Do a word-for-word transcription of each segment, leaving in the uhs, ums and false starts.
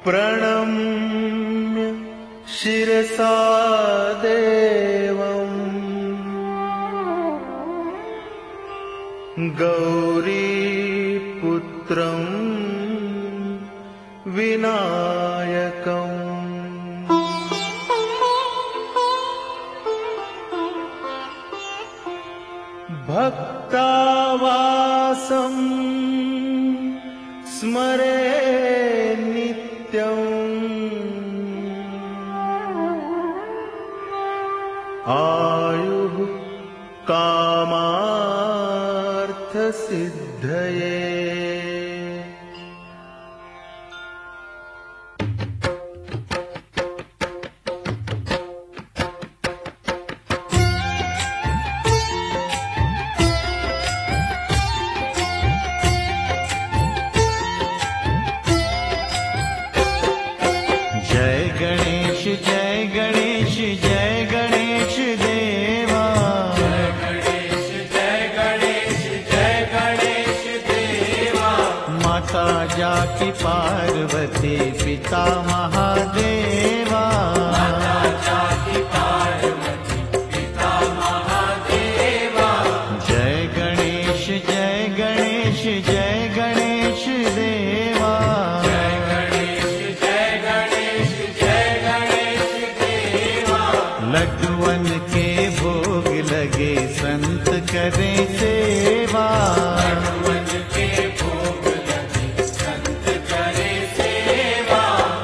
प्रणम्य शिरसा देवम् गौरीपुत्रं विनायकम् भक्तावासं स्मरे नित्यम् आयुः कामार्थसिद्धये। जय गणेश जय गणेश जय गणेश देवा। जय गणेश जय गणेश जय गणेश देवा। माता जाकी पार्वती पिता महादेवा। माता जाकी पार्वती पिता महादेवा। जय गणेश जय गणेश जय गणेश देवा। जय गणेश जय गणेश जय गणेश देवा। लड्डुअन के भोग लगे संत करें सेवा। लड्डुअन के भोग लगे संत करे सेवा।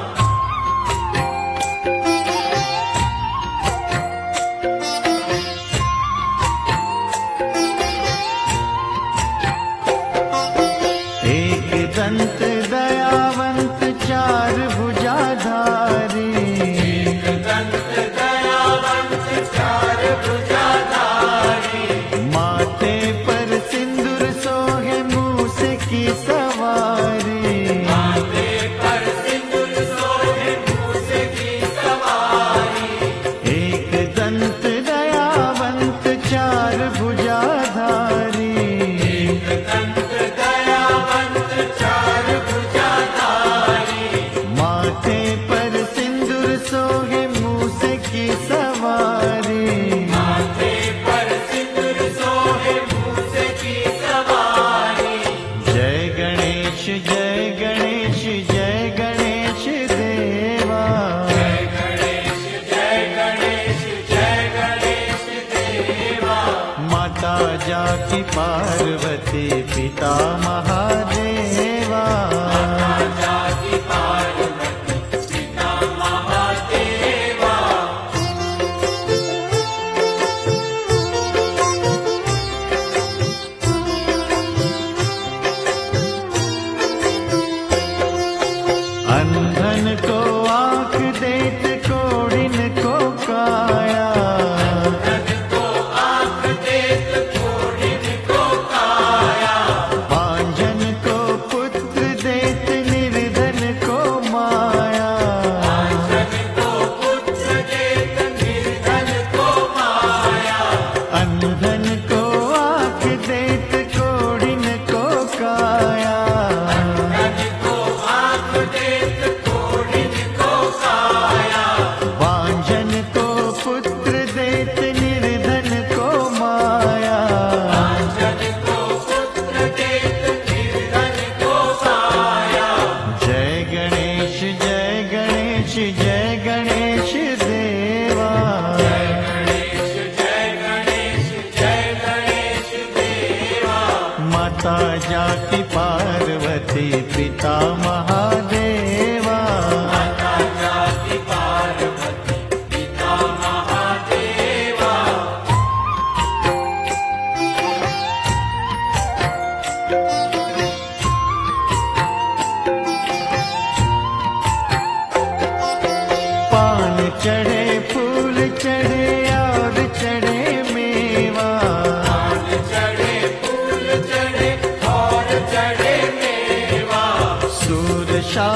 एक दंत दयावंत चार भुजाधारी। एक दंत दयावंत चार भुजाधारी। माथे पर सिंदूर सोहे मूस की सवारी। माथे पर सिंदूर सोहे मूस की सवारी। एक दंत दयावंत चार भुजाधारी। एक दंत दयावंत चार भुजाधारी। माथे पर सिंदूर सोहे मूस की सवारी। माथे पर सिंदूर सोहे मूस की सवारी। जय गणेश जय गणेश जय गणेश देवा। जय गणेश जय गणेश जय गणेश देवा। माता जाकी पार्वती पिता महादेवा। माता जाकी पार्वती पिता महादेवा। अंधन को आँख देत कोढ़िन को काया। धन को आँख देत कोढ़िन को काया। बांझन को पुत्र देत निर्धन को माया। धन को पुत्र देत निर्धन को माया। अंधन को आँख देत कोढ़िन को काया। धन को आँख देत कोढ़िन को काया। बांझन को पुत्र देत निर्धन को माया। धन को पुत्र देत निर्धन को काया। जय गणेश जय गणेश जय गणेश देवा। जय गणेश जय गणेश जय गणेश देवा। माता जाकी पार्वती पिता महादेवा। माता जाकी पार्वती पिता महादेवा। पान चढ़े फूल चढ़े और चढ़े मेवा। पान चढ़े फूल चढ़े और चढ़े मेवा। सूर शा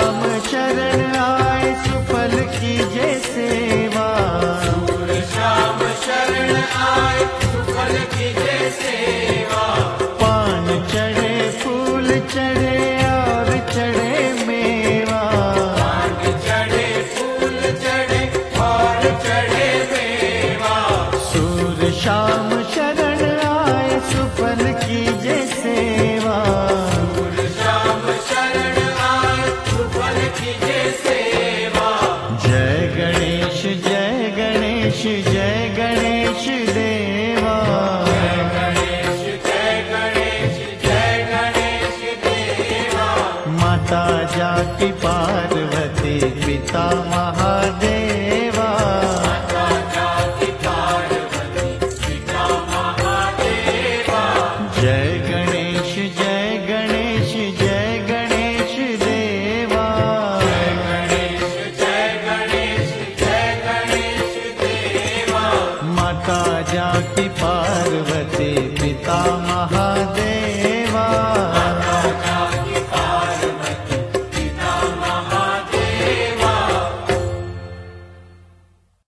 और चढ़े मेवा। सूर शाम शरण आए सुफल कीजे सेवा। सूर शाम शरण आए सुफल कीजे सेवा। जय गणेश जय गणेश जय गणेश देवा। जय गणेश जय गणेश जय गणेश देवा। माता जाति पार्वती पिता महादेवा। माता जाति पार्वती पिता महादेवा। जय गणेश जय गणेश जय गणेश देवा। जय गणेश जय गणेश जय गणेश देवा। माता जाति पार्वती पिता महादेवा।